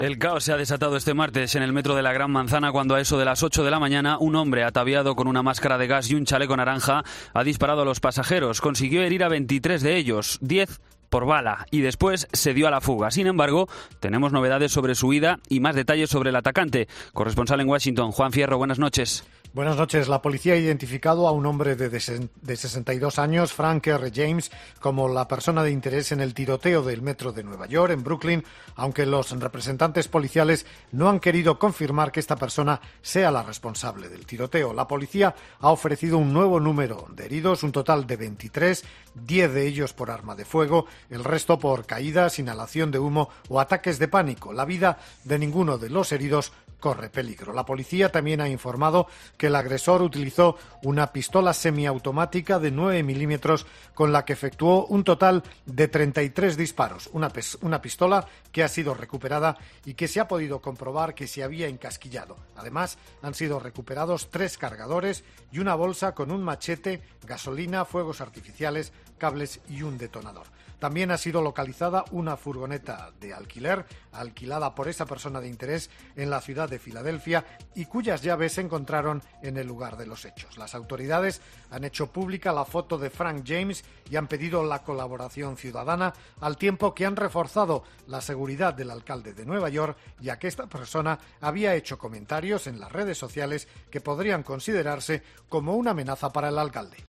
El caos se ha desatado este martes en el metro de la Gran Manzana cuando a eso de las 8 de la mañana un hombre ataviado con una máscara de gas y un chaleco naranja ha disparado a los pasajeros. Consiguió herir a 23 de ellos, 10 por bala, y después se dio a la fuga. Sin embargo, tenemos novedades sobre su huida y más detalles sobre el atacante. Corresponsal en Washington, Juan Fierro, buenas noches. Buenas noches. La policía ha identificado a un hombre de 62 años, Frank R. James, como la persona de interés en el tiroteo del metro de Nueva York, en Brooklyn, aunque los representantes policiales no han querido confirmar que esta persona sea la responsable del tiroteo. La policía ha ofrecido un nuevo número de heridos, un total de 23, 10 de ellos por arma de fuego, el resto por caídas, inhalación de humo o ataques de pánico. La vida de ninguno de los heridos corre peligro. La policía también ha informado que el agresor utilizó una pistola semiautomática de 9 milímetros con la que efectuó un total de 33 disparos. Una pistola que ha sido recuperada y que se ha podido comprobar que se había encasquillado. Además, han sido recuperados 3 cargadores y una bolsa con un machete, gasolina, fuegos artificiales, cables y un detonador. También ha sido localizada una furgoneta de alquiler, alquilada por esa persona de interés en la ciudad de Filadelfia y cuyas llaves se encontraron en el lugar de los hechos. Las autoridades han hecho pública la foto de Frank James y han pedido la colaboración ciudadana, al tiempo que han reforzado la seguridad del alcalde de Nueva York, ya que esta persona había hecho comentarios en las redes sociales que podrían considerarse como una amenaza para el alcalde.